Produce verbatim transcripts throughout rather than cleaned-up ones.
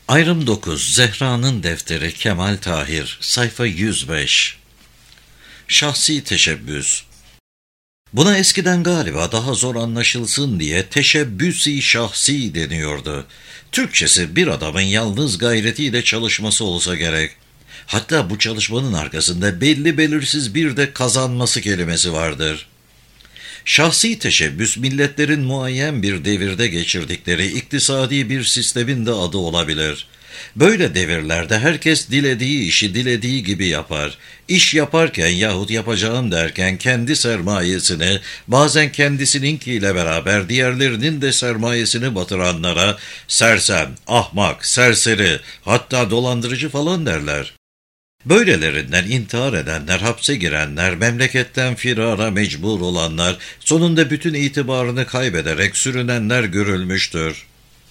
Ayrım dokuz. Zehra'nın Defteri, Kemal Tahir, sayfa yüz beş. Şahsi teşebbüs. Buna eskiden galiba daha zor anlaşılsın diye teşebbüs-i şahsi deniyordu. Türkçesi bir adamın yalnız gayretiyle çalışması olsa gerek. Hatta bu çalışmanın arkasında belli belirsiz bir de kazanması kelimesi vardır. Şahsi teşebbüs, milletlerin muayyen bir devirde geçirdikleri iktisadi bir sistemin de adı olabilir. Böyle devirlerde herkes dilediği işi dilediği gibi yapar. İş yaparken yahut yapacağım derken kendi sermayesini, bazen kendisininkiyle beraber diğerlerinin de sermayesini batıranlara sersem, ahmak, serseri, hatta dolandırıcı falan derler. Böylelerinden intihar edenler, hapse girenler, memleketten firara mecbur olanlar, sonunda bütün itibarını kaybederek sürünenler görülmüştür.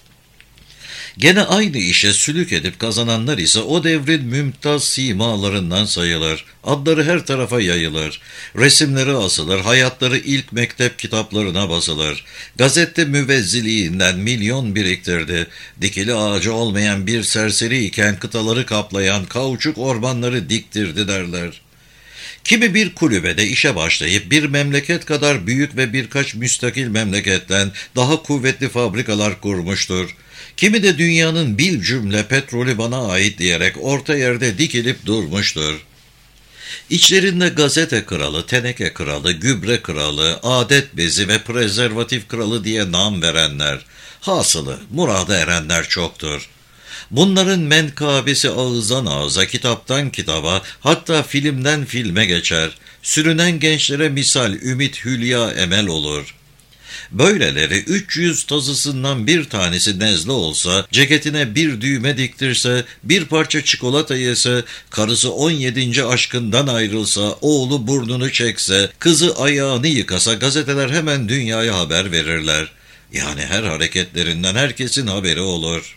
Gene aynı işe sülük edip kazananlar ise o devrin mümtaz simalarından sayılır. Adları her tarafa yayılır. Resimleri asılır, hayatları ilk mektep kitaplarına basılır. Gazete müvezziliğinden milyon biriktirdi. Dikili ağacı olmayan bir serseri iken kıtaları kaplayan kauçuk ormanları diktirdi derler. Kimi bir kulübede işe başlayıp bir memleket kadar büyük ve birkaç müstakil memleketten daha kuvvetli fabrikalar kurmuştur. Kimi de dünyanın bil cümle petrolü bana ait diyerek orta yerde dikilip durmuştur. İçlerinde gazete kralı, teneke kralı, gübre kralı, adet bezi ve prezervatif kralı diye nam verenler, hasılı murada erenler çoktur. Bunların menkabesi ağızdan ağıza, kitaptan kitaba, hatta filmden filme geçer. Sürünen gençlere misal, ümit, hülya, emel olur. Böyleleri üç yüz tazısından bir tanesi nezle olsa, ceketine bir düğme diktirse, bir parça çikolata yese, karısı on yedinci aşkından ayrılsa, oğlu burnunu çekse, kızı ayağını yıkasa gazeteler hemen dünyaya haber verirler. Yani her hareketlerinden herkesin haberi olur.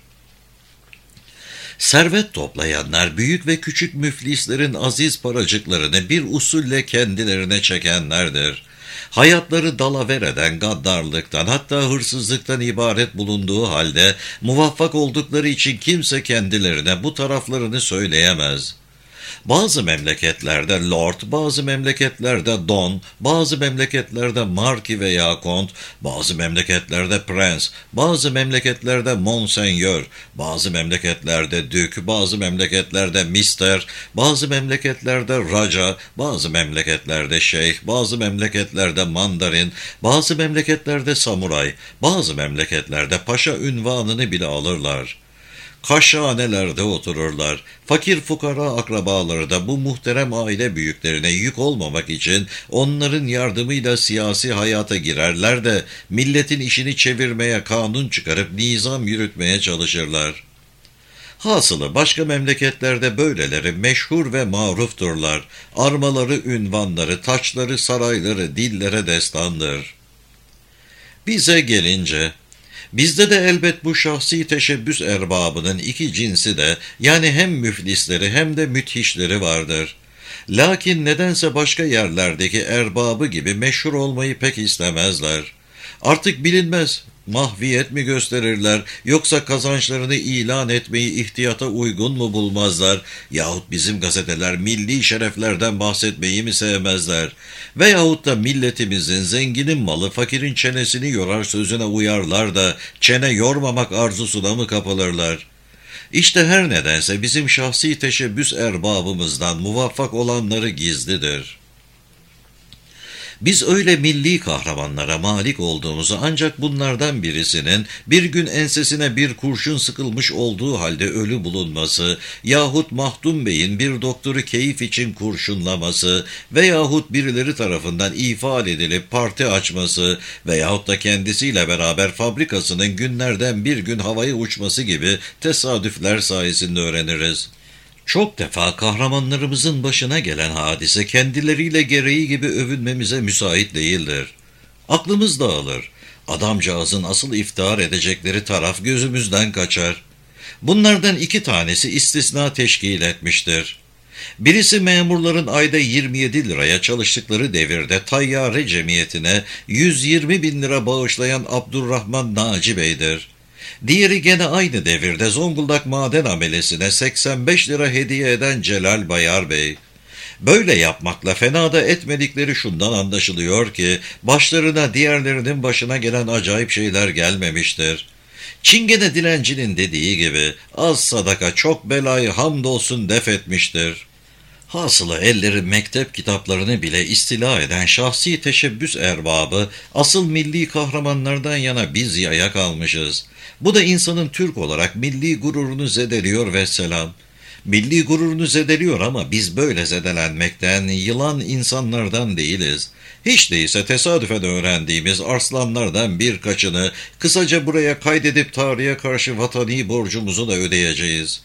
Servet toplayanlar, büyük ve küçük müflislerin aziz paracıklarını bir usulle kendilerine çekenlerdir. Hayatları dalaver eden gaddarlıktan, hatta hırsızlıktan ibaret bulunduğu halde, muvaffak oldukları için kimse kendilerine bu taraflarını söyleyemez. Bazı memleketlerde lord, bazı memleketlerde don, bazı memleketlerde marki veya kont, bazı memleketlerde prens, bazı memleketlerde monseigneur, bazı memleketlerde dük, bazı memleketlerde mister, bazı memleketlerde raca, bazı memleketlerde şeyh, bazı memleketlerde mandarin, bazı memleketlerde samuray, bazı memleketlerde paşa unvanını bile alırlar. Kaşhanelerde otururlar. Fakir fukara akrabaları da bu muhterem aile büyüklerine yük olmamak için onların yardımıyla siyasi hayata girerler de milletin işini çevirmeye, kanun çıkarıp nizam yürütmeye çalışırlar. Hasılı başka memleketlerde böyleleri meşhur ve marufturlar. Armaları, ünvanları, taçları, sarayları dillere destandır. Bize gelince, bizde de elbet bu şahsi teşebbüs erbabının iki cinsi de, yani hem müflisleri hem de müthişleri vardır. Lakin nedense başka yerlerdeki erbabı gibi meşhur olmayı pek istemezler. Artık bilinmez, mahviyet mi gösterirler, yoksa kazançlarını ilan etmeyi ihtiyata uygun mu bulmazlar, yahut bizim gazeteler milli şereflerden bahsetmeyi mi sevmezler, veyahut da milletimizin zenginin malı fakirin çenesini yorar sözüne uyarlar da çene yormamak arzusuna mı kapılırlar? İşte her nedense bizim şahsi teşebbüs erbabımızdan muvaffak olanları gizlidir. Biz öyle milli kahramanlara malik olduğumuzu ancak bunlardan birisinin bir gün ensesine bir kurşun sıkılmış olduğu halde ölü bulunması yahut Mahdum Bey'in bir doktoru keyif için kurşunlaması veyahut birileri tarafından ifade edilip parti açması veyahut da kendisiyle beraber fabrikasının günlerden bir gün havaya uçması gibi tesadüfler sayesinde öğreniriz. Çok defa kahramanlarımızın başına gelen hadise kendileriyle gereği gibi övünmemize müsait değildir. Aklımız dağılır. Adamcağızın asıl iftihar edecekleri taraf gözümüzden kaçar. Bunlardan iki tanesi istisna teşkil etmiştir. Birisi memurların ayda yirmi yedi liraya çalıştıkları devirde tayyare cemiyetine yüz yirmi bin lira bağışlayan Abdurrahman Naci Bey'dir. Diğeri gene aynı devirde Zonguldak maden amelesine seksen beş lira hediye eden Celal Bayar Bey. Böyle yapmakla fena da etmedikleri şundan anlaşılıyor ki başlarına diğerlerinin başına gelen acayip şeyler gelmemiştir. Çingene dilencinin dediği gibi az sadaka çok belayı hamdolsun def etmiştir. Hasılı elleri mektep kitaplarını bile istila eden şahsi teşebbüs erbabı, asıl milli kahramanlardan yana biz yaya kalmışız. Bu da insanın Türk olarak milli gururunu zedeliyor vesselam. Milli gururunu zedeliyor ama biz böyle zedelenmekten, yılan insanlardan değiliz. Hiç değilse tesadüfen öğrendiğimiz arslanlardan birkaçını kısaca buraya kaydedip tarihe karşı vatani borcumuzu da ödeyeceğiz.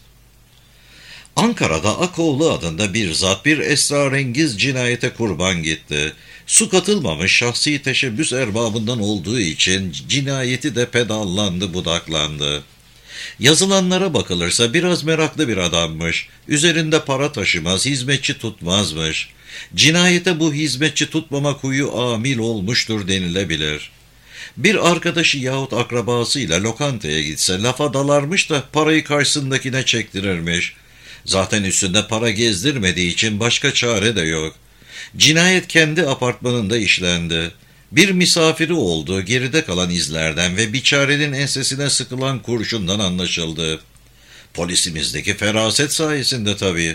Ankara'da Akoğlu adında bir zat bir esrarengiz cinayete kurban gitti. Su katılmamış şahsi teşebbüs erbabından olduğu için cinayeti de pedallandı, budaklandı. Yazılanlara bakılırsa biraz meraklı bir adammış. Üzerinde para taşımaz, hizmetçi tutmazmış. Cinayete bu hizmetçi tutmama huyu amil olmuştur denilebilir. Bir arkadaşı yahut akrabasıyla lokantaya gitse lafa dalarmış da parayı karşısındakine çektirirmiş. Zaten üstünde para gezdirmediği için başka çare de yok. Cinayet kendi apartmanında işlendi. Bir misafiri olduğu geride kalan izlerden ve biçarenin ensesine sıkılan kurşundan anlaşıldı. Polisimizdeki feraset sayesinde tabii.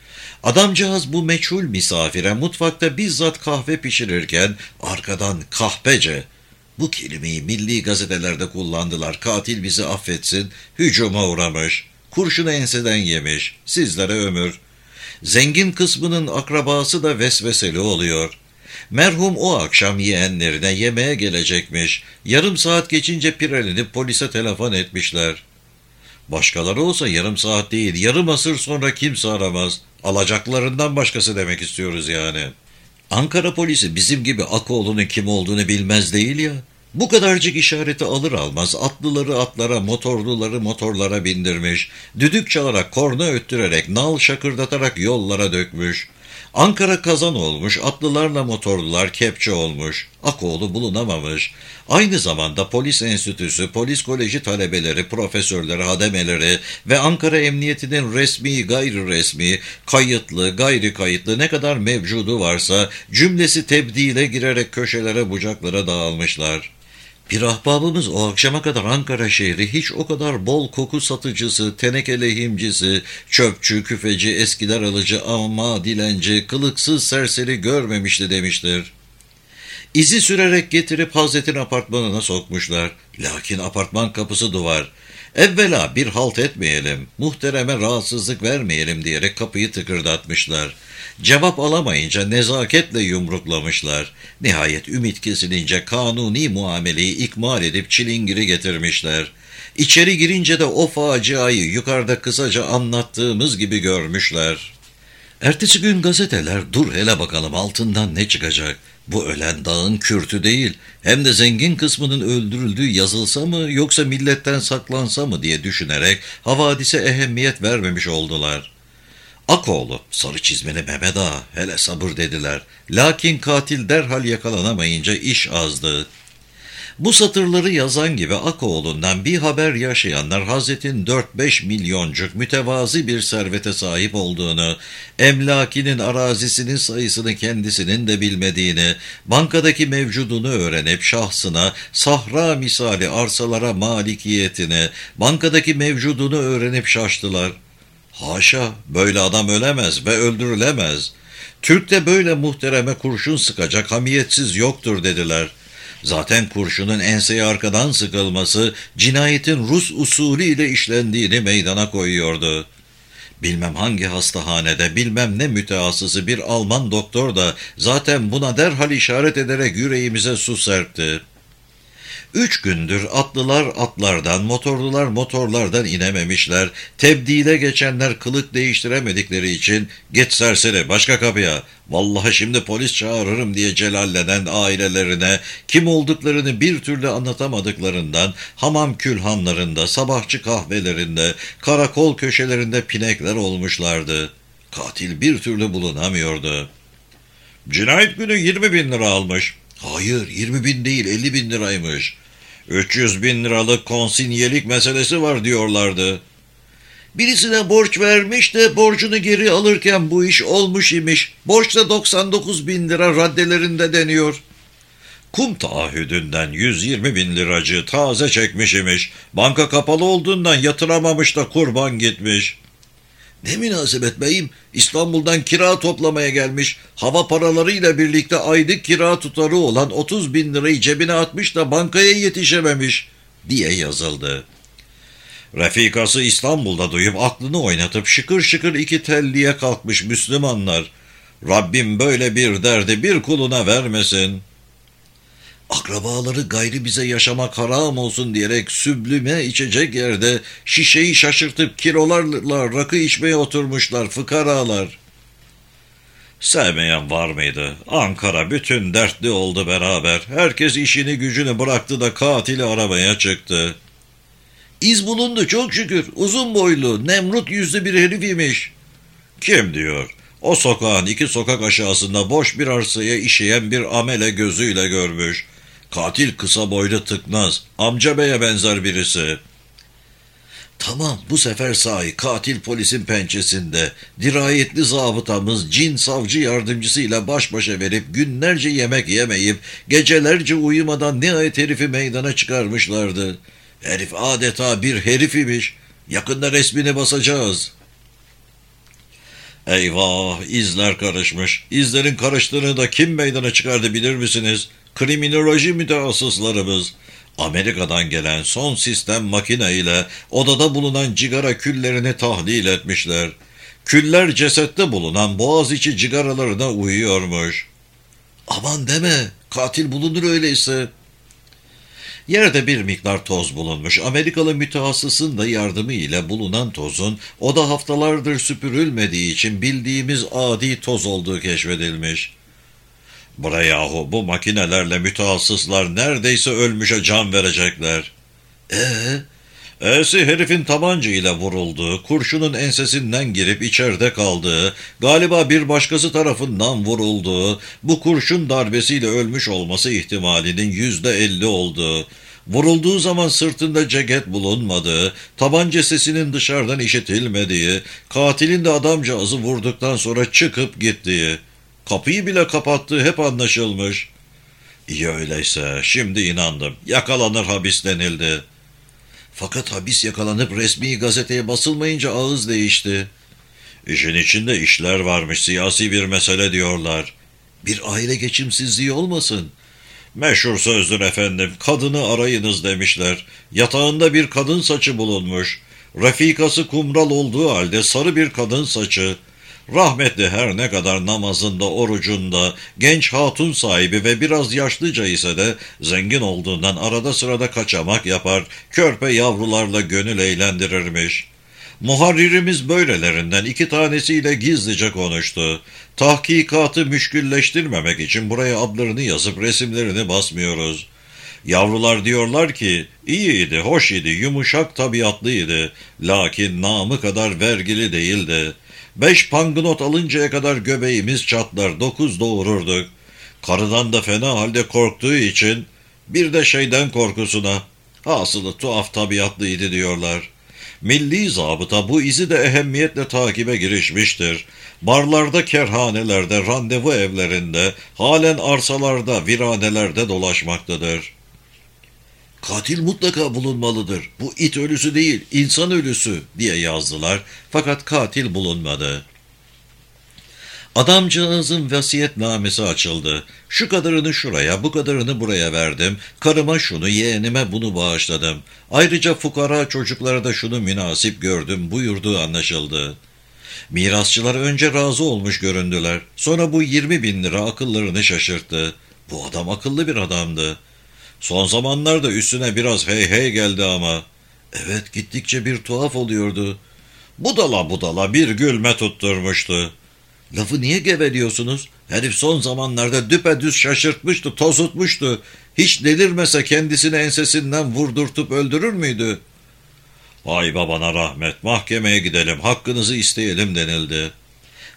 Adamcağız bu meçhul misafire mutfakta bizzat kahve pişirirken arkadan kahpece, bu kelimeyi milli gazetelerde kullandılar, katil bizi affetsin, hücuma uğramış, kurşunu enseden yemiş, sizlere ömür. Zengin kısmının akrabası da vesveseli oluyor. Merhum o akşam yeğenlerine yemeğe gelecekmiş. Yarım saat geçince pirelenip polise telefon etmişler. Başkaları olsa yarım saat değil, yarım asır sonra kimse aramaz. Alacaklarından başkası demek istiyoruz yani. Ankara polisi bizim gibi Akoğlu'nun kim olduğunu bilmez değil ya. Bu kadarcık işareti alır almaz atlıları atlara, motorluları motorlara bindirmiş. Düdük çalarak, korna öttürerek, nal şakırdatarak yollara dökmüş. Ankara kazan olmuş, atlılarla motorlular kepçe olmuş. Akoğlu bulunamamış. Aynı zamanda polis enstitüsü, polis koleji talebeleri, profesörleri, hademeleri ve Ankara Emniyeti'nin resmi, gayri resmi, kayıtlı, gayri kayıtlı ne kadar mevcudu varsa cümlesi tebdile girerek köşelere, bucaklara dağılmışlar. Bir ahbabımız o akşama kadar Ankara şehri hiç o kadar bol koku satıcısı, teneke lehimcisi, çöpçü, küfeci, eskiler alıcı, amma dilenci, kılıksız serseri görmemişti demiştir. İzi sürerek getirip Hazret'in apartmanına sokmuşlar. Lakin apartman kapısı duvar. Evvela bir halt etmeyelim, muhtereme rahatsızlık vermeyelim diyerek kapıyı tıkırdatmışlar. Cevap alamayınca nezaketle yumruklamışlar. Nihayet ümit kesilince kanuni muameleyi ikmal edip çilingiri getirmişler. İçeri girince de o faciayı yukarıda kısaca anlattığımız gibi görmüşler. Ertesi gün gazeteler dur hele bakalım altından ne çıkacak. Bu ölen dağın kürtü değil, hem de zengin kısmının öldürüldüğü yazılsa mı yoksa milletten saklansa mı diye düşünerek havadise ehemmiyet vermemiş oldular. Akoğlu, sarı çizmeli Mehmet Ağa, hele sabır dediler. Lakin katil derhal yakalanamayınca iş azdı. Bu satırları yazan gibi Akoğlu'ndan bir haber yaşayanlar Hazret'in dört beş milyoncuk mütevazi bir servete sahip olduğunu, emlakinin arazisinin sayısını kendisinin de bilmediğini, bankadaki mevcudunu öğrenip şahsına sahra misali arsalara malikiyetini, bankadaki mevcudunu öğrenip şaştılar. Haşa, böyle adam ölemez ve öldürülemez. Türk'te böyle muhtereme kurşun sıkacak hamiyetsiz yoktur dediler. Zaten kurşunun enseye arkadan sıkılması cinayetin Rus usulü ile işlendiğini meydana koyuyordu. Bilmem hangi hastahanede bilmem ne mütehassısı bir Alman doktor da zaten buna derhal işaret ederek yüreğimize su serpti. Üç gündür atlılar atlardan, motorlular motorlardan inememişler. Tebdile geçenler kılık değiştiremedikleri için "Git serseri başka kapıya, vallahi şimdi polis çağırırım" diye celallenen ailelerine kim olduklarını bir türlü anlatamadıklarından hamam külhanlarında, sabahçı kahvelerinde, karakol köşelerinde pinekler olmuşlardı. Katil bir türlü bulunamıyordu. "Cinayet günü yirmi bin lira almış." "Hayır, yirmi bin değil, elli bin liraymış." üç yüz bin liralık konsinyelik meselesi var diyorlardı. Birisine borç vermiş de borcunu geri alırken bu iş olmuş imiş. Borçta doksan dokuz bin lira raddelerinde deniyor. Kum taahhüdünden yüz yirmi bin liracı taze çekmiş imiş. Banka kapalı olduğundan yatıramamış da kurban gitmiş. Ne münasebet beyim, İstanbul'dan kira toplamaya gelmiş. Hava paralarıyla birlikte aylık kira tutarı olan otuz bin lirayı cebine atmış da bankaya yetişememiş diye yazıldı. Refikası İstanbul'da duyup aklını oynatıp şıkır şıkır iki telliye kalkmış Müslümanlar. Rabbim böyle bir derdi bir kuluna vermesin. Akrabaları gayri bize yaşamak haram olsun diyerek süblüme içecek yerde şişeyi şaşırtıp kilolarla rakı içmeye oturmuşlar fıkaralar. Sevmeyen var mıydı? Ankara bütün dertli oldu beraber. Herkes işini gücünü bıraktı da katili aramaya çıktı. İz bulundu çok şükür. Uzun boylu, Nemrut yüzlü bir herif imiş. Kim diyor? O sokağın iki sokak aşağısında boş bir arsaya işeyen bir amele gözüyle görmüş. Katil kısa boylu tıknaz, amca beye benzer birisi. Tamam, bu sefer sahi katil polisin pençesinde, dirayetli zabıtamız cin savcı yardımcısıyla baş başa verip günlerce yemek yemeyip gecelerce uyumadan nihayet herifi meydana çıkarmışlardı. Herif adeta bir herif imiş. Yakında resmini basacağız. Eyvah, izler karışmış. İzlerin karıştığını da kim meydana çıkardı bilir misiniz? Kriminoloji mütehassıslarımız. Amerika'dan gelen son sistem makine ile odada bulunan cigara küllerini tahlil etmişler. Küller cesette bulunan boğaziçi cigaralarına uyuyormuş. Aman deme, katil bulunur öyleyse. Yerde bir miktar toz bulunmuş. Amerikalı mütehassısın da yardımıyla bulunan tozun o da haftalardır süpürülmediği için bildiğimiz adi toz olduğu keşfedilmiş. Bre yahu, bu makinelerle mütehassıslar neredeyse ölmüşe can verecekler. Eee? E'si herifin tabancayla vurulduğu, kurşunun ensesinden girip içeride kaldığı, galiba bir başkası tarafından vurulduğu, bu kurşun darbesiyle ölmüş olması ihtimalinin yüzde elli olduğu, vurulduğu zaman sırtında ceket bulunmadığı, tabanca sesinin dışarıdan işitilmediği, katilin de adamcağızı vurduktan sonra çıkıp gittiği, kapıyı bile kapattığı hep anlaşılmış. İyi öyleyse, şimdi inandım, yakalanır hapis denildi. Fakat hapis yakalanıp resmi gazeteye basılmayınca ağız değişti. İşin içinde işler varmış, siyasi bir mesele diyorlar. Bir aile geçimsizliği olmasın? Meşhur sözdür efendim, kadını arayınız demişler. Yatağında bir kadın saçı bulunmuş. Refikası kumral olduğu halde sarı bir kadın saçı. Rahmetli her ne kadar namazında, orucunda, genç hatun sahibi ve biraz yaşlıca ise de zengin olduğundan arada sırada kaçamak yapar, körpe yavrularla gönül eğlendirirmiş. Muharririmiz böylelerinden iki tanesiyle gizlice konuştu. Tahkikatı müşkülleştirmemek için buraya adlarını yazıp resimlerini basmıyoruz. Yavrular diyorlar ki, iyiydi, hoş idi, yumuşak tabiatlıydı, lakin namı kadar vergili değildi. Beş pangınot alıncaya kadar göbeğimiz çatlar, dokuz doğururduk. Karıdan da fena halde korktuğu için bir de şeyden korkusuna. Hasılı tuhaf tabiatlıydı diyorlar. Milli zabıta bu izi de ehemmiyetle takibe girişmiştir. Barlarda, kerhanelerde, randevu evlerinde, halen arsalarda, viranelerde dolaşmaktadır. Katil mutlaka bulunmalıdır. Bu it ölüsü değil, insan ölüsü diye yazdılar. Fakat katil bulunmadı. Adamcağızın vasiyetnamesi açıldı. Şu kadarını şuraya, bu kadarını buraya verdim. Karıma şunu, yeğenime bunu bağışladım. Ayrıca fukara çocuklara da şunu münasip gördüm buyurduğu anlaşıldı. Mirasçılar önce razı olmuş göründüler. Sonra bu yirmi bin lira akıllarını şaşırttı. Bu adam akıllı bir adamdı. Son zamanlarda üstüne biraz hey hey geldi ama. Evet, gittikçe bir tuhaf oluyordu. Budala budala bir gülme tutturmuştu. Lafı niye geveliyorsunuz? Herif son zamanlarda düpedüz şaşırtmıştı, tozutmuştu. Hiç delirmese kendisini ensesinden vurdurtup öldürür müydü? Vay babana rahmet, mahkemeye gidelim, hakkınızı isteyelim denildi.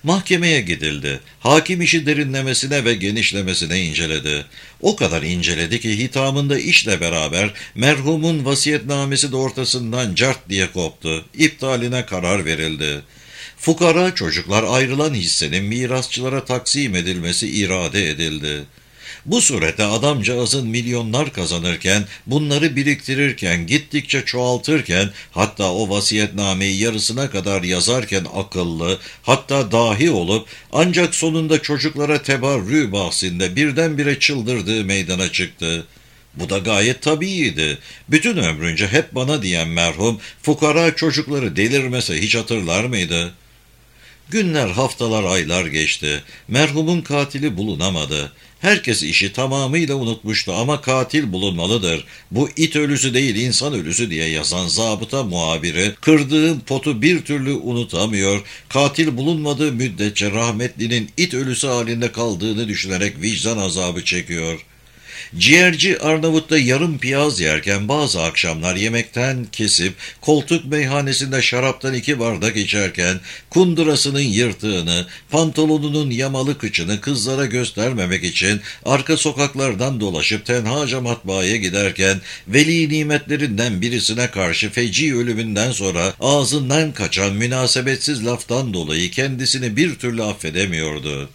Mahkemeye gidildi. Hakim işi derinlemesine ve genişlemesine inceledi. O kadar inceledi ki hitamında işle beraber merhumun vasiyetnamesi de ortasından cart diye koptu. İptaline karar verildi. Fukara çocuklar ayrılan hissenin mirasçılara taksim edilmesi irade edildi. Bu surette adamcağızın milyonlar kazanırken, bunları biriktirirken, gittikçe çoğaltırken, hatta o vasiyetnameyi yarısına kadar yazarken akıllı, hatta dahi olup, ancak sonunda çocuklara tebarrü bahsinde birdenbire çıldırdığı meydana çıktı. Bu da gayet tabiiydi. Bütün ömrünce hep bana diyen merhum, fukara çocukları delirmese hiç hatırlar mıydı? Günler, haftalar, aylar geçti. Merhumun katili bulunamadı. Herkes işi tamamıyla unutmuştu ama katil bulunmalıdır. Bu it ölüsü değil insan ölüsü diye yazan zabıta muhabiri kırdığım potu bir türlü unutamıyor. Katil bulunmadığı müddetçe rahmetlinin it ölüsü halinde kaldığını düşünerek vicdan azabı çekiyor. Ciğerci Arnavut'ta yarım piyaz yerken bazı akşamlar yemekten kesip koltuk meyhanesinde şaraptan iki bardak içerken kundurasının yırtığını, pantolonunun yamalı kıçını kızlara göstermemek için arka sokaklardan dolaşıp tenhaca matbaaya giderken veli nimetlerinden birisine karşı feci ölümünden sonra ağzından kaçan münasebetsiz laftan dolayı kendisini bir türlü affedemiyordu.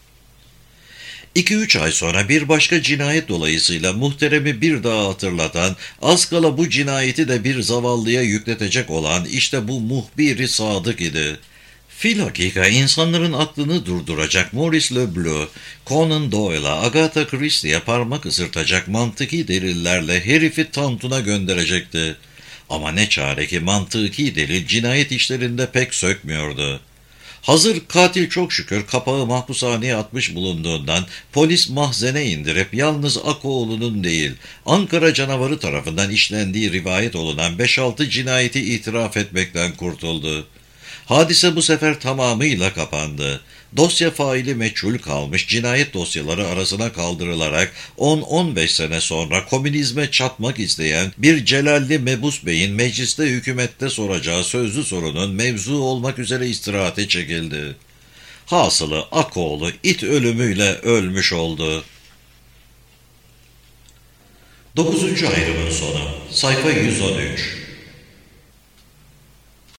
İki üç ay sonra bir başka cinayet dolayısıyla muhteremi bir daha hatırlatan, az kala bu cinayeti de bir zavallıya yükletecek olan işte bu muhbir-i sadık idi. Filhakika insanların aklını durduracak Maurice Leblanc, Conan Doyle'a, Agatha Christie'ye parmak ısırtacak mantıki delillerle herifi tantuna gönderecekti. Ama ne çare ki mantıki delil cinayet işlerinde pek sökmüyordu. Hazır katil çok şükür kapağı mahpushaneye atmış bulunduğundan polis mahzene indirip yalnız Akoğlu'nun değil Ankara canavarı tarafından işlendiği rivayet olunan beş altı cinayeti itiraf etmekten kurtuldu. Hadise bu sefer tamamıyla kapandı. Dosya faili meçhul kalmış cinayet dosyaları arasına kaldırılarak on on beş sene sonra komünizme çatmak isteyen bir Celalli Mebus Bey'in mecliste hükümette soracağı sözlü sorunun mevzu olmak üzere istirahate çekildi. Hasılı Akoğlu it ölümüyle ölmüş oldu. Dokuzuncu ayrımın sonu. Sayfa yüz on üç.